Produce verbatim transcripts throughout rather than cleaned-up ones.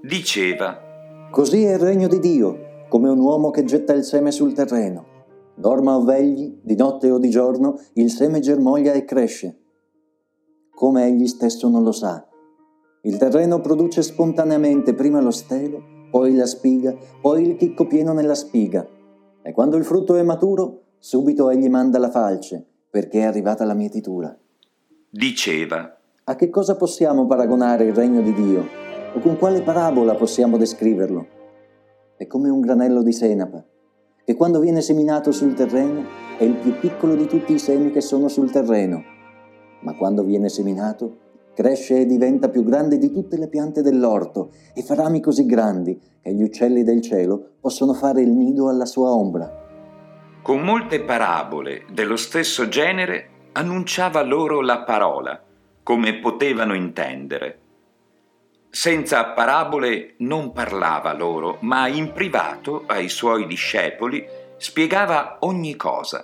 diceva: Così è il regno di Dio, come un uomo che getta il seme sul terreno. Dorma o vegli, di notte o di giorno, il seme germoglia e cresce, come egli stesso non lo sa. Il terreno produce spontaneamente prima lo stelo, poi la spiga, poi il chicco pieno nella spiga. E quando il frutto è maturo, subito egli manda la falce, perché è arrivata la mietitura. Diceva: A che cosa possiamo paragonare il regno di Dio? O con quale parabola possiamo descriverlo? È come un granello di senape, che quando viene seminato sul terreno è il più piccolo di tutti i semi che sono sul terreno, ma quando viene seminato cresce e diventa più grande di tutte le piante dell'orto e fa rami così grandi che gli uccelli del cielo possono fare il nido alla sua ombra. Con molte parabole dello stesso genere annunciava loro la parola, come potevano intendere. Senza parabole non parlava loro, ma in privato ai suoi discepoli spiegava ogni cosa.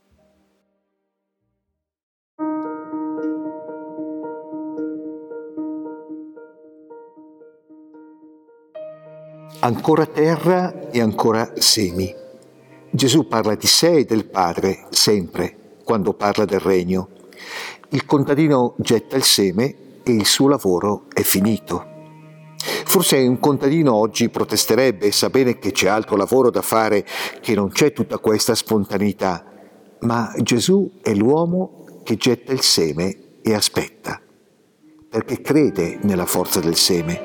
Ancora terra e ancora semi. Gesù parla di sé e del Padre sempre quando parla del regno. Il contadino getta il seme e il suo lavoro è finito. Forse un contadino oggi protesterebbe, sa bene che c'è altro lavoro da fare, che non c'è tutta questa spontaneità, ma Gesù è l'uomo che getta il seme e aspetta, perché crede nella forza del seme.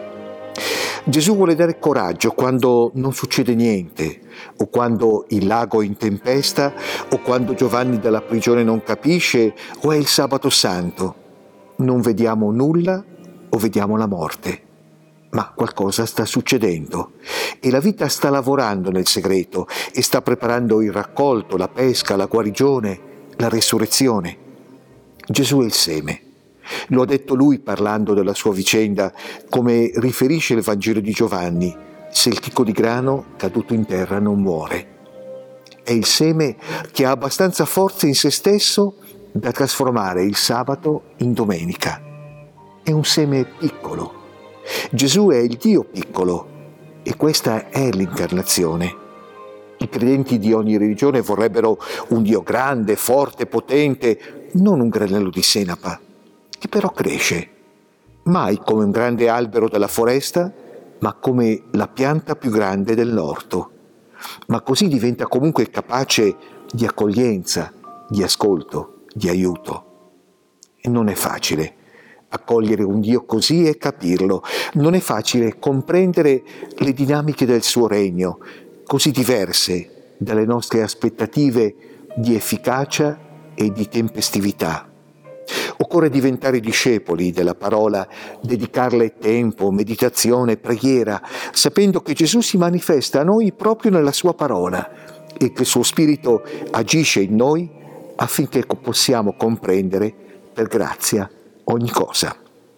Gesù vuole dare coraggio quando non succede niente, o quando il lago è in tempesta, o quando Giovanni dalla prigione non capisce, o è il sabato santo. Non vediamo nulla o vediamo la morte, ma qualcosa sta succedendo e la vita sta lavorando nel segreto e sta preparando il raccolto, la pesca, la guarigione, la resurrezione. Gesù è il seme. Lo ha detto lui parlando della sua vicenda, come riferisce il Vangelo di Giovanni: se il chicco di grano caduto in terra non muore. È il seme che ha abbastanza forza in se stesso da trasformare il sabato in domenica. È un seme piccolo. Gesù è il Dio piccolo e questa è l'incarnazione. I credenti di ogni religione vorrebbero un Dio grande, forte, potente, non un granello di senapa, che però cresce, mai come un grande albero della foresta, ma come la pianta più grande dell'orto. Ma così diventa comunque capace di accoglienza, di ascolto, di aiuto. E non è facile accogliere un Dio così e capirlo. Non è facile comprendere le dinamiche del suo regno, così diverse dalle nostre aspettative di efficacia e di tempestività. Occorre diventare discepoli della parola, dedicarle tempo, meditazione, preghiera, sapendo che Gesù si manifesta a noi proprio nella sua parola e che il suo Spirito agisce in noi affinché possiamo comprendere per grazia ogni cosa.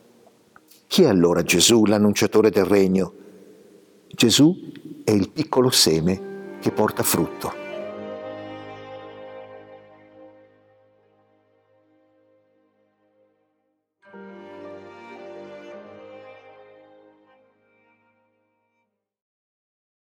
Chi è allora Gesù, l'annunciatore del regno? Gesù è il piccolo seme che porta frutto.